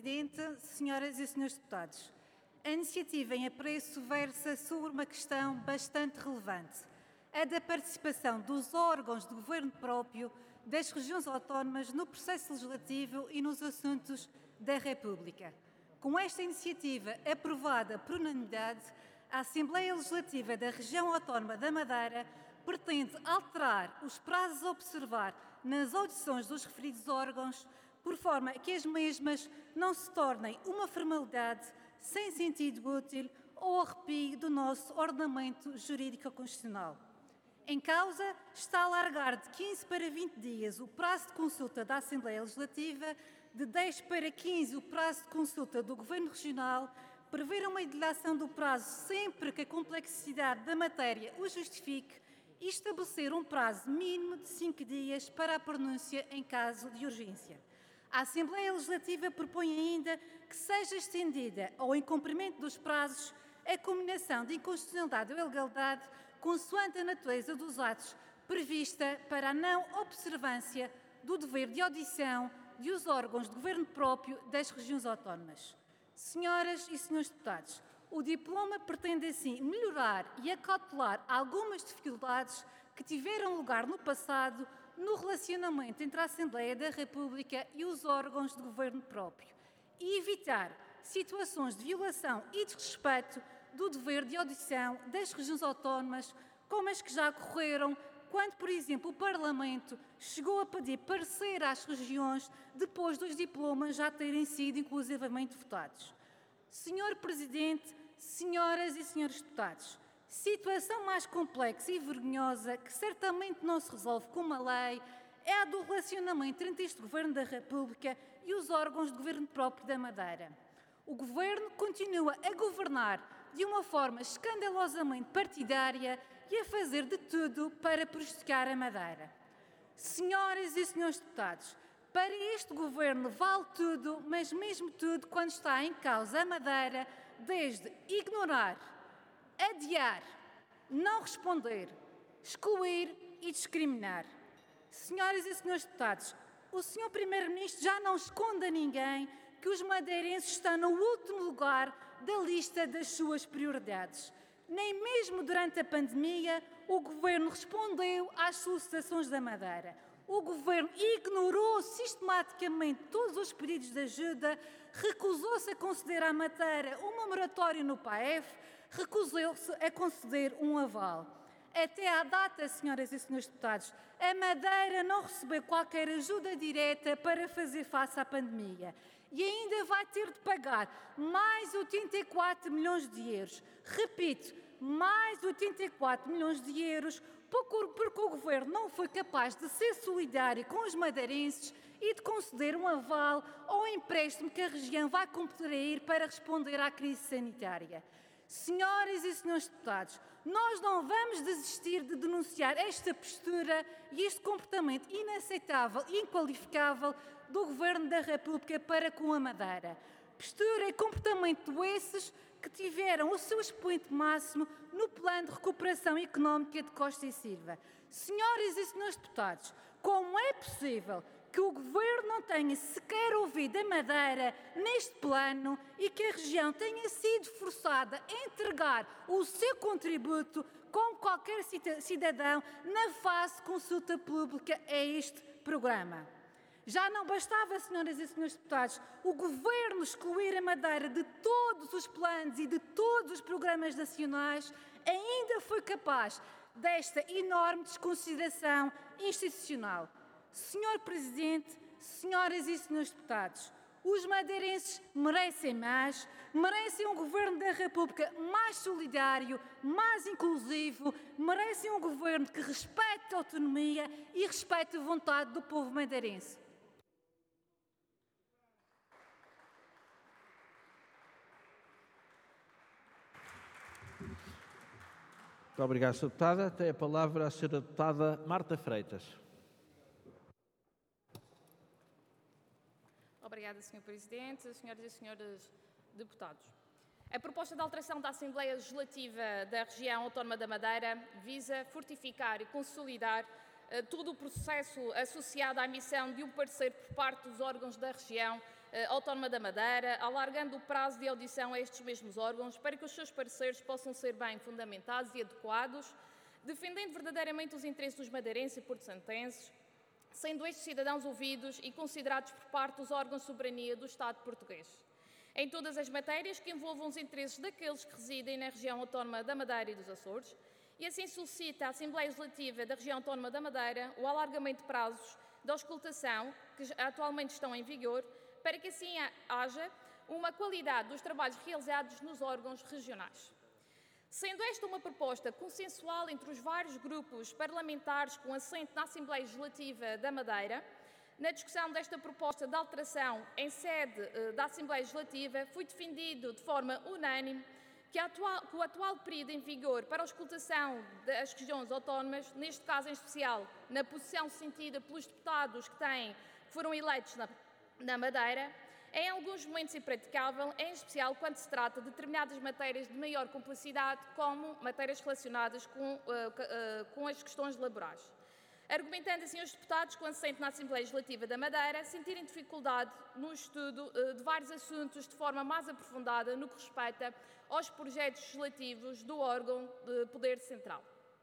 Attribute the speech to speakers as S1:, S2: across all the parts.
S1: Presidente, senhoras e senhores deputados. A iniciativa em apreço versa sobre uma questão bastante relevante, a da participação dos órgãos de governo próprio das regiões autónomas no processo legislativo e nos assuntos da República. Com esta iniciativa aprovada por unanimidade, a Assembleia Legislativa da Região Autónoma da Madeira pretende alterar os prazos a observar nas audições dos referidos órgãos, por forma que as mesmas não se tornem uma formalidade sem sentido útil ou arrepio do nosso ordenamento jurídico constitucional. Em causa está a alargar de 15 para 20 dias o prazo de consulta da Assembleia Legislativa, de 10 para 15 o prazo de consulta do Governo Regional, prever uma dilação do prazo sempre que a complexidade da matéria o justifique e estabelecer um prazo mínimo de 5 dias para a pronúncia em caso de urgência. A Assembleia Legislativa propõe ainda que seja estendida ao incumprimento dos prazos a combinação de inconstitucionalidade ou ilegalidade consoante a natureza dos atos prevista para a não observância do dever de audição dos órgãos de governo próprio das regiões autónomas. Senhoras e senhores deputados, o diploma pretende assim melhorar e acautelar algumas dificuldades que tiveram lugar no passado no relacionamento entre a Assembleia da República e os órgãos de governo próprio e evitar situações de violação e desrespeito do dever de audição das regiões autónomas, como as que já ocorreram quando, por exemplo, o Parlamento chegou a pedir parecer às regiões depois dos diplomas já terem sido inclusivamente votados. Senhor Presidente, senhoras e senhores deputados, situação mais complexa e vergonhosa que certamente não se resolve com uma lei é a do relacionamento entre este Governo da República e os órgãos de governo próprio da Madeira. O Governo continua a governar de uma forma escandalosamente partidária e a fazer de tudo para prejudicar a Madeira. Senhoras e senhores deputados, para este Governo vale tudo, mas mesmo tudo quando está em causa a Madeira, desde ignorar, adiar, não responder, excluir e discriminar. Senhoras e senhores deputados, o Sr. Primeiro-Ministro já não esconde a ninguém que os madeirenses estão no último lugar da lista das suas prioridades. Nem mesmo durante a pandemia o Governo respondeu às solicitações da Madeira. O Governo ignorou sistematicamente todos os pedidos de ajuda, recusou-se a conceder à Madeira uma moratória no PAEF, recusou-se a conceder um aval. Até à data, senhoras e senhores deputados, a Madeira não recebeu qualquer ajuda direta para fazer face à pandemia e ainda vai ter de pagar mais 84 milhões de euros. Repito, mais 84 milhões de euros porque o Governo não foi capaz de ser solidário com os madeirenses e de conceder um aval ou empréstimo que a região vai contrair para responder à crise sanitária. Senhoras e senhores deputados, nós não vamos desistir de denunciar esta postura e este comportamento inaceitável e inqualificável do Governo da República para com a Madeira. Postura e comportamento esses que tiveram o seu expoente máximo no Plano de Recuperação Económica de Costa e Silva. Senhoras e senhores deputados, como é possível que o Governo não tenha sequer ouvido a Madeira neste plano e que a região tenha sido forçada a entregar o seu contributo, como qualquer cidadão, na fase de consulta pública a este programa? Já não bastava, senhoras e senhores deputados, o Governo excluir a Madeira de todos os planos e de todos os programas nacionais, ainda foi capaz desta enorme desconsideração institucional. Senhor Presidente, senhoras e senhores deputados, os madeirenses merecem mais, merecem um Governo da República mais solidário, mais inclusivo, merecem um Governo que respeite a autonomia e respeite a vontade do povo madeirense.
S2: Muito obrigado, Sra. Deputada. Tem a palavra a Sra. Deputada Marta Freitas.
S3: Obrigada, Sr. Presidente, senhoras e senhores deputados. A proposta de alteração da Assembleia Legislativa da Região Autónoma da Madeira visa fortificar e consolidar todo o processo associado à emissão de um parecer por parte dos órgãos da região Autónoma da Madeira, alargando o prazo de audição a estes mesmos órgãos para que os seus pareceres possam ser bem fundamentados e adequados, defendendo verdadeiramente os interesses dos madeirenses e porto-santenses, sendo estes cidadãos ouvidos e considerados por parte dos órgãos de soberania do Estado português, em todas as matérias que envolvam os interesses daqueles que residem na região autónoma da Madeira e dos Açores, e assim solicita à Assembleia Legislativa da região autónoma da Madeira o alargamento de prazos de auscultação que atualmente estão em vigor, para que assim haja uma qualidade dos trabalhos realizados nos órgãos regionais. Sendo esta uma proposta consensual entre os vários grupos parlamentares com assento na Assembleia Legislativa da Madeira, na discussão desta proposta de alteração em sede da Assembleia Legislativa, foi defendido de forma unânime que o atual período em vigor para a auscultação das regiões autónomas, neste caso em especial na posição sentida pelos deputados que foram eleitos na Madeira, é em alguns momentos impraticável, em especial quando se trata de determinadas matérias de maior complexidade, como matérias relacionadas com as questões laborais. Argumentando assim os deputados com assento na Assembleia Legislativa da Madeira sentirem dificuldade no estudo de vários assuntos de forma mais aprofundada no que respeita aos projetos legislativos do órgão de poder central.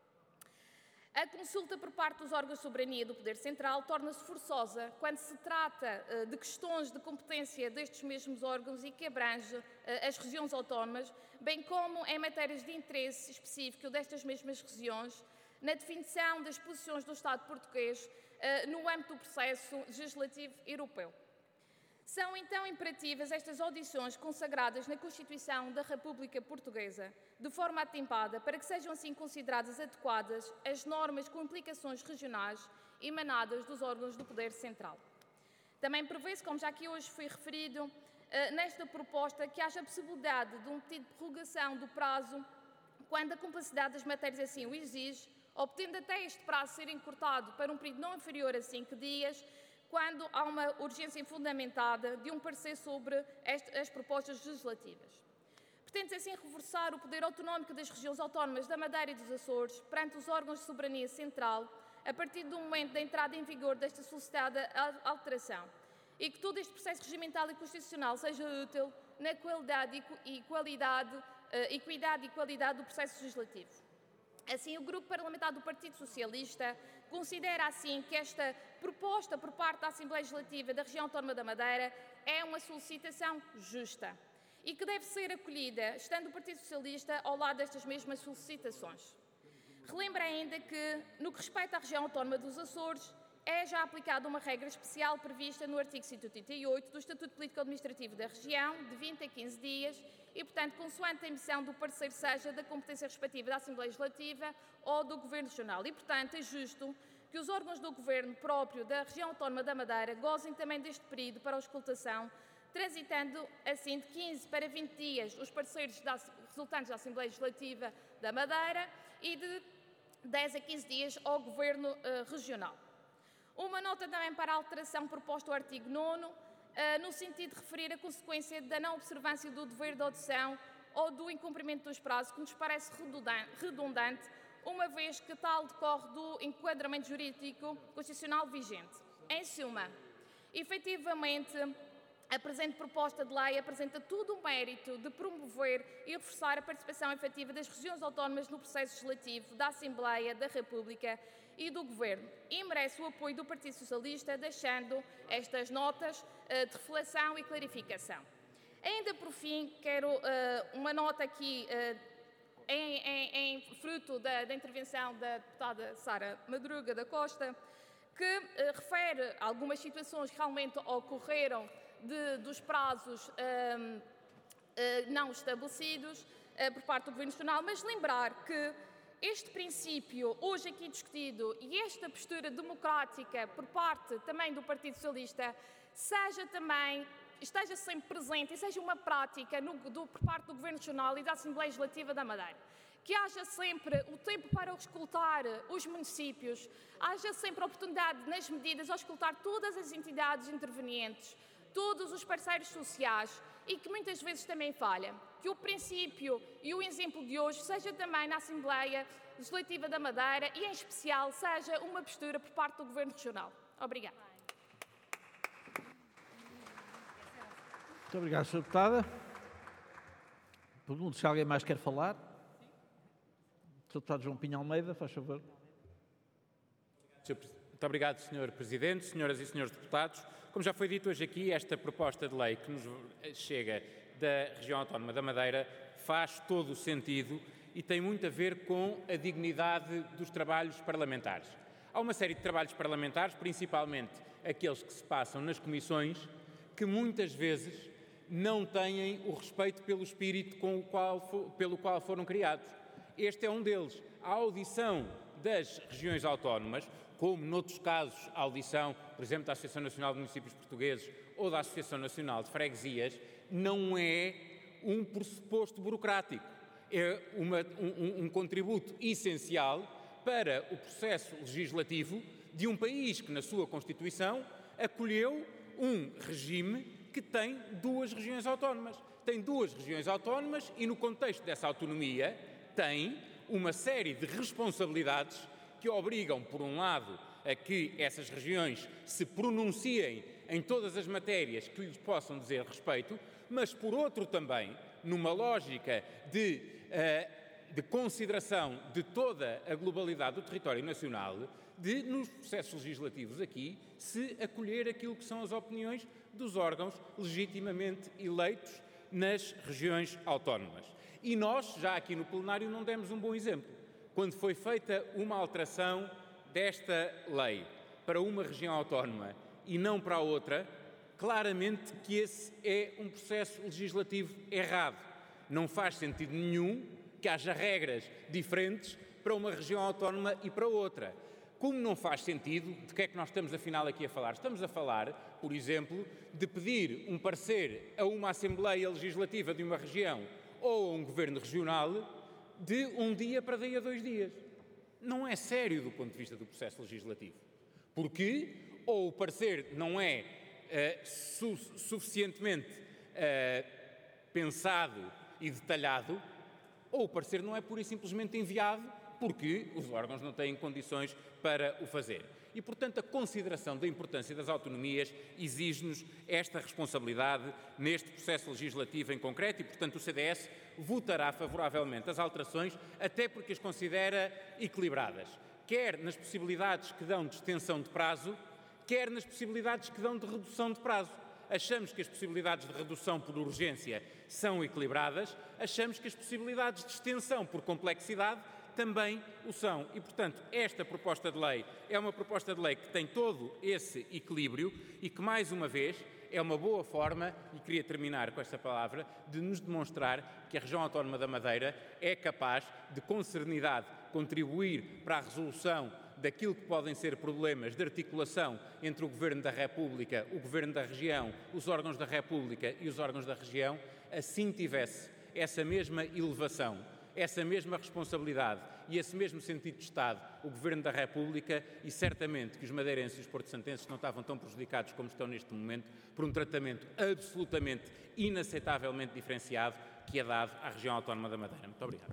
S3: A consulta por parte dos órgãos de soberania do Poder Central torna-se forçosa quando se trata de questões de competência destes mesmos órgãos e que abrange as regiões autónomas, bem como em matérias de interesse específico destas mesmas regiões, na definição das posições do Estado português no âmbito do processo legislativo europeu. São então imperativas estas audições consagradas na Constituição da República Portuguesa, de forma atempada, para que sejam assim consideradas adequadas as normas com implicações regionais emanadas dos órgãos do Poder Central. Também prevê-se, como já aqui hoje foi referido, nesta proposta que haja a possibilidade de um pedido de prorrogação do prazo quando a complexidade das matérias assim o exige, obtendo até este prazo ser encurtado para um período não inferior a 5 dias, quando há uma urgência fundamentada de um parecer sobre as propostas legislativas. Pretende-se assim reforçar o poder autonómico das regiões autónomas da Madeira e dos Açores perante os órgãos de soberania central, a partir do momento da entrada em vigor desta solicitada alteração, e que todo este processo regimental e constitucional seja útil na equidade e qualidade do processo legislativo. Assim, o Grupo Parlamentar do Partido Socialista considera assim que esta proposta por parte da Assembleia Legislativa da Região Autónoma da Madeira é uma solicitação justa e que deve ser acolhida, estando o Partido Socialista ao lado destas mesmas solicitações. Relembra ainda que, no que respeita à Região Autónoma dos Açores, é já aplicada uma regra especial prevista no artigo 188 do Estatuto Político-Administrativo da Região, de 20 a 15 dias, e, portanto, consoante a emissão do parecer seja da competência respectiva da Assembleia Legislativa ou do Governo Regional. E, portanto, é justo que os órgãos do Governo próprio da Região Autónoma da Madeira gozem também deste período para a auscultação, transitando assim de 15 para 20 dias os pareceres resultantes da Assembleia Legislativa da Madeira e de 10 a 15 dias ao Governo Regional. Uma nota também para a alteração proposta ao artigo 9º, no sentido de referir a consequência da não observância do dever de audição ou do incumprimento dos prazos, que nos parece redundante, uma vez que tal decorre do enquadramento jurídico constitucional vigente. Em suma, efetivamente, a presente proposta de lei apresenta todo o mérito de promover e reforçar a participação efetiva das regiões autónomas no processo legislativo da Assembleia da República e do Governo, e merece o apoio do Partido Socialista, deixando estas notas de reflexão e clarificação. Ainda por fim, quero uma nota aqui em fruto da intervenção da deputada Sara Madruga da Costa, que refere algumas situações que realmente ocorreram dos prazos não estabelecidos por parte do Governo Nacional, mas lembrar que este princípio, hoje aqui discutido, e esta postura democrática por parte também do Partido Socialista, esteja sempre presente e seja uma prática por parte do Governo Regional e da Assembleia Legislativa da Madeira. Que haja sempre o tempo para escutar os municípios, haja sempre a oportunidade nas medidas de escutar todas as entidades intervenientes, todos os parceiros sociais, e que muitas vezes também falha. Que o princípio e o exemplo de hoje seja também na Assembleia Legislativa da Madeira e, em especial, seja uma postura por parte do Governo Regional. Obrigada.
S2: Muito obrigado, Sra. Deputada. Pergunto se alguém mais quer falar. Sr. Deputado João Pinho Almeida, faz favor.
S4: Muito obrigado, Sr. Presidente, senhoras e senhores deputados. Como já foi dito hoje aqui, esta proposta de lei que nos chega da região autónoma da Madeira faz todo o sentido e tem muito a ver com a dignidade dos trabalhos parlamentares. Há uma série de trabalhos parlamentares, principalmente aqueles que se passam nas comissões, que muitas vezes não têm o respeito pelo espírito pelo qual foram criados. Este é um deles. A audição das regiões autónomas, como noutros casos a audição, por exemplo, da Associação Nacional de Municípios Portugueses ou da Associação Nacional de Freguesias, não é um pressuposto burocrático. É um contributo essencial para o processo legislativo de um país que, na sua Constituição, acolheu um regime que tem duas regiões autónomas. Tem duas regiões autónomas e, no contexto dessa autonomia, tem uma série de responsabilidades que obrigam, por um lado, a que essas regiões se pronunciem em todas as matérias que lhes possam dizer respeito, mas, por outro, também, numa lógica de consideração de toda a globalidade do território nacional, de, nos processos legislativos aqui, se acolher aquilo que são as opiniões dos órgãos legitimamente eleitos nas regiões autónomas. E nós, já aqui no plenário, não demos um bom exemplo. Quando foi feita uma alteração desta lei para uma região autónoma e não para a outra, claramente que esse é um processo legislativo errado. Não faz sentido nenhum que haja regras diferentes para uma região autónoma e para outra. Como não faz sentido, de que é que nós estamos afinal aqui a falar? Estamos a falar, por exemplo, de pedir um parecer a uma Assembleia Legislativa de uma região ou a um Governo Regional de um dia para daí a 2 dias. Não é sério do ponto de vista do processo legislativo. Porque ou o parecer não é suficientemente pensado e detalhado, ou o parecer não é pura e simplesmente enviado porque os órgãos não têm condições para o fazer. E, portanto, a consideração da importância das autonomias exige-nos esta responsabilidade neste processo legislativo em concreto e, portanto, o CDS votará favoravelmente as alterações, até porque as considera equilibradas, quer nas possibilidades que dão de extensão de prazo, quer nas possibilidades que dão de redução de prazo. Achamos que as possibilidades de redução por urgência são equilibradas, achamos que as possibilidades de extensão por complexidade também o são. E, portanto, esta proposta de lei é uma proposta de lei que tem todo esse equilíbrio e que, mais uma vez, é uma boa forma, e queria terminar com esta palavra, de nos demonstrar que a região autónoma da Madeira é capaz de, com serenidade, contribuir para a resolução daquilo que podem ser problemas de articulação entre o Governo da República, o Governo da região, os órgãos da República e os órgãos da região, assim tivesse essa mesma elevação, essa mesma responsabilidade e esse mesmo sentido de Estado, o Governo da República, e certamente que os madeirenses e os porto-santenses não estavam tão prejudicados como estão neste momento por um tratamento absolutamente inaceitavelmente diferenciado que é dado à região autónoma da Madeira. Muito obrigado.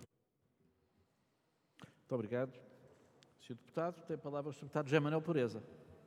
S2: Muito obrigado. Sr. Deputado, tem a palavra o Sr. Deputado José Manuel Pureza.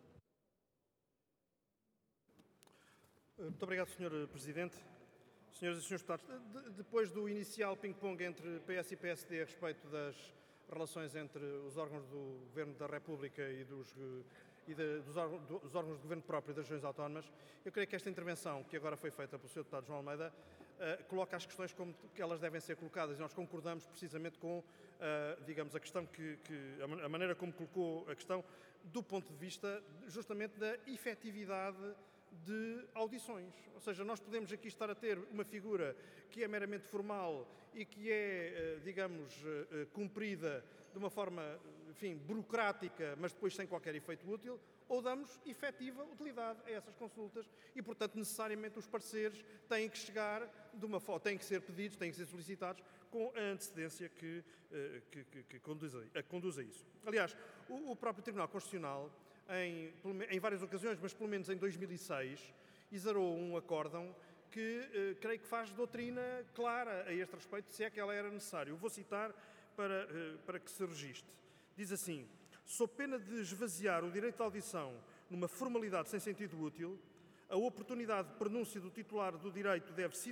S5: Muito obrigado, Sr. Presidente. Senhoras e senhores deputados, depois do inicial ping-pong entre PS e PSD a respeito das relações entre os órgãos do Governo da República e dos órgãos do Governo próprio das regiões autónomas, eu creio que esta intervenção, que agora foi feita pelo Sr. Deputado João Almeida, coloca as questões como que elas devem ser colocadas, e nós concordamos precisamente com, digamos, a questão a maneira como colocou a questão do ponto de vista justamente da efetividade de audições. Ou seja, nós podemos aqui estar a ter uma figura que é meramente formal e que é, digamos, cumprida de uma forma, enfim, burocrática, mas depois sem qualquer efeito útil, ou damos efetiva utilidade a essas consultas e, portanto, necessariamente os pareceres têm que chegar de uma forma, têm que ser pedidos, têm que ser solicitados com a antecedência que conduz a isso. Aliás, o próprio Tribunal Constitucional, em várias ocasiões, mas pelo menos em 2006, exarou um acórdão que creio que faz doutrina clara a este respeito, se é que ela era necessária. Eu vou citar para que se registre. Diz assim: sob pena de esvaziar o direito de audição numa formalidade sem sentido útil, A oportunidade de pronúncia do titular do direito deve